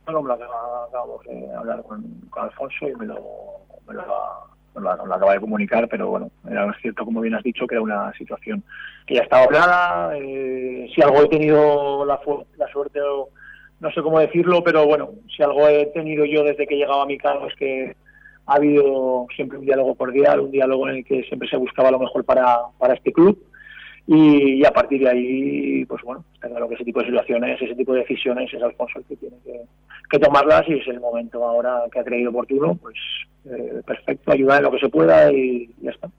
no me lo acabamos de hablar con Alfonso y me lo acaba de comunicar, pero bueno, era cierto, como bien has dicho, que era una situación que ya estaba hablada. Si algo he tenido la suerte, o no sé cómo decirlo, pero bueno, si algo he tenido yo desde que he llegado a mi cargo es que ha habido siempre un diálogo cordial, un diálogo en el que siempre se buscaba lo mejor para este club. Y a partir de ahí, pues bueno, está claro que ese tipo de situaciones, ese tipo de decisiones es Alfonso el que tiene que tomarlas, y es el momento ahora que ha creído oportuno, pues perfecto, ayudar en lo que se pueda y ya está.